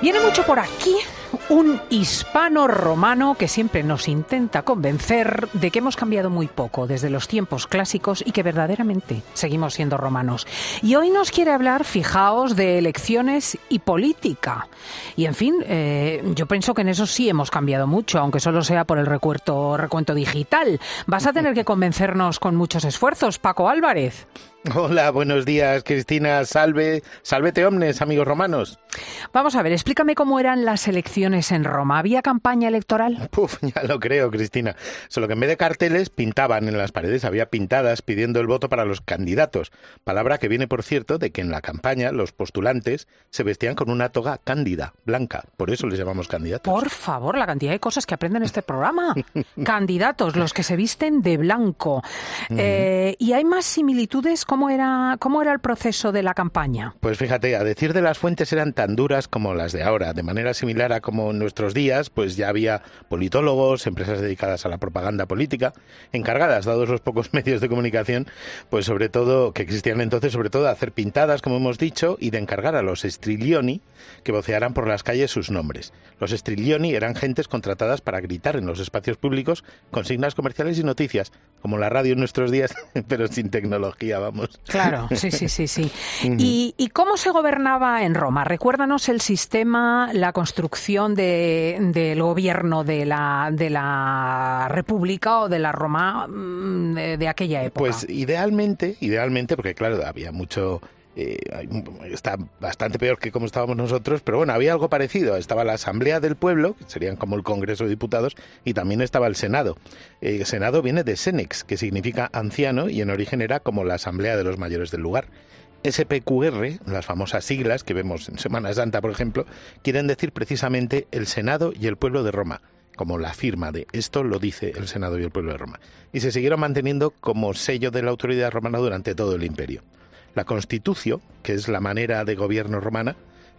Viene mucho por aquí un hispano-romano que siempre nos intenta convencer de que hemos cambiado muy poco desde los tiempos clásicos y que verdaderamente seguimos siendo romanos. Y hoy nos quiere hablar, fijaos, de elecciones y política. Y en fin, yo pienso que en eso sí hemos cambiado mucho, aunque solo sea por el recuento digital. Vas a tener que convencernos con muchos esfuerzos, Paco Álvarez. Hola, buenos días, Cristina. Salvete omnes, amigos romanos. Vamos a ver, explícame cómo eran las elecciones en Roma. ¿Había campaña electoral? Ya lo creo, Cristina. Solo que en vez de carteles, pintaban en las paredes, había pintadas pidiendo el voto para los candidatos. Palabra que viene, por cierto, de que en la campaña los postulantes se vestían con una toga cándida, blanca. Por eso les llamamos candidatos. Por favor, la cantidad de cosas que aprenden en este programa. Candidatos, los que se visten de blanco. ¿Y hay más similitudes? ¿Cómo era el proceso de la campaña? Pues fíjate, a decir de las fuentes eran tan duras como las de ahora. De manera similar a como en nuestros días, pues ya había politólogos, empresas dedicadas a la propaganda política, encargadas, dados los pocos medios de comunicación, pues sobre todo, que existían entonces, sobre todo de hacer pintadas, como hemos dicho, y de encargar a los striglioni que vocearan por las calles sus nombres. Los striglioni eran gentes contratadas para gritar en los espacios públicos consignas comerciales y noticias, como la radio en nuestros días, pero sin tecnología, vamos. Claro, sí. ¿Y cómo se gobernaba en Roma? Recuérdanos el sistema, la construcción del gobierno de la República o de la Roma de aquella época. Pues idealmente, porque claro, había mucho... está bastante peor que como estábamos nosotros, pero bueno, había algo parecido. Estaba la Asamblea del Pueblo, que serían como el Congreso de Diputados, y también estaba el Senado. El Senado viene de senex, que significa anciano, y en origen era como la Asamblea de los mayores del lugar. SPQR, las famosas siglas que vemos en Semana Santa, por ejemplo, quieren decir precisamente el Senado y el pueblo de Roma, como la firma de esto lo dice el Senado y el pueblo de Roma. Y se siguieron manteniendo como sello de la autoridad romana durante todo el imperio. La Constitución, que es la manera de gobierno romana,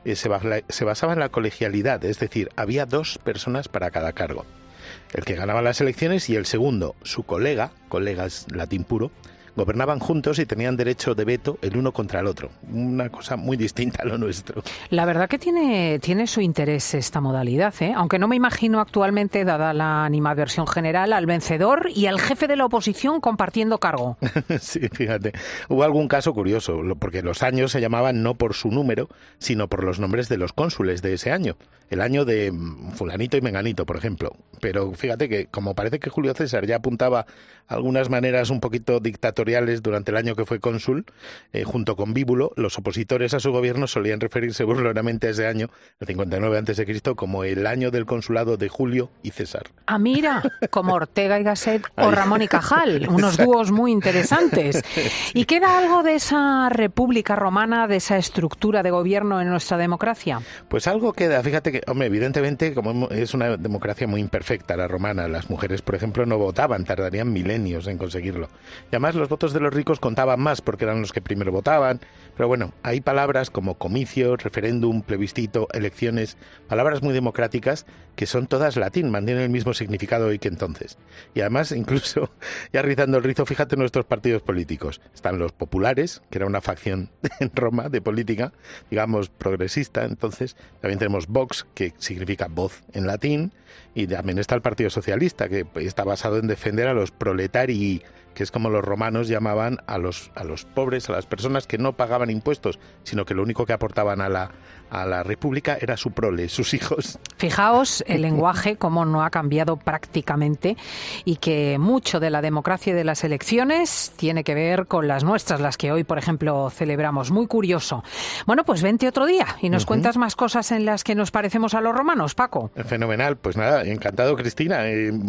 se basaba en la colegialidad, es decir, había 2 personas para cada cargo. El que ganaba las elecciones y el segundo, su colega es latín puro, gobernaban juntos y tenían derecho de veto el uno contra el otro. Una cosa muy distinta a lo nuestro. La verdad que tiene su interés esta modalidad, ¿eh? Aunque no me imagino actualmente, dada la animadversión general, al vencedor y al jefe de la oposición compartiendo cargo. Sí, fíjate. Hubo algún caso curioso, porque los años se llamaban no por su número, sino por los nombres de los cónsules de ese año. El año de fulanito y menganito, por ejemplo. Pero fíjate que, como parece que Julio César ya apuntaba algunas maneras un poquito dictatoriales durante el año que fue cónsul, junto con Bíbulo, los opositores a su gobierno solían referirse burlonamente a ese año, el 59 a.C., como el año del consulado de Julio y César. Ah, mira, como Ortega y Gasset o Ramón y Cajal, unos dúos muy interesantes. ¿Y queda algo de esa República Romana, de esa estructura de gobierno en nuestra democracia? Pues algo queda. Fíjate que, hombre, evidentemente, como es una democracia muy imperfecta la romana, las mujeres, por ejemplo, no votaban, tardarían milenios en conseguirlo. Y además los votos de los ricos contaban más porque eran los que primero votaban. Pero bueno, hay palabras como comicio, referéndum, plebiscito, elecciones, palabras muy democráticas que son todas latín, mantienen el mismo significado hoy que entonces. Y además, incluso, ya rizando el rizo, fíjate nuestros partidos políticos. Están los populares, que era una facción en Roma de política, digamos, progresista. Entonces, también tenemos Vox, que significa voz en latín, y también está el Partido Socialista, que está basado en defender a los proletarii, que es como los romanos llamaban a los pobres, a las personas que no pagaban impuestos, sino que lo único que aportaban a la República era su prole, sus hijos. Fijaos el lenguaje, cómo no ha cambiado prácticamente, y que mucho de la democracia y de las elecciones tiene que ver con las nuestras, las que hoy, por ejemplo, celebramos. Muy curioso. Bueno, pues vente otro día y nos cuentas más cosas en las que nos parecemos a los romanos, Paco. Fenomenal. Pues nada, encantado, Cristina.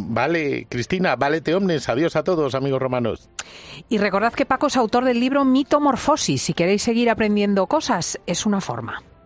Cristina, válete omnes. Adiós a todos, amigos romanos. Y recordad que Paco es autor del libro Mitomorfosis. Si queréis seguir aprendiendo cosas, es una forma.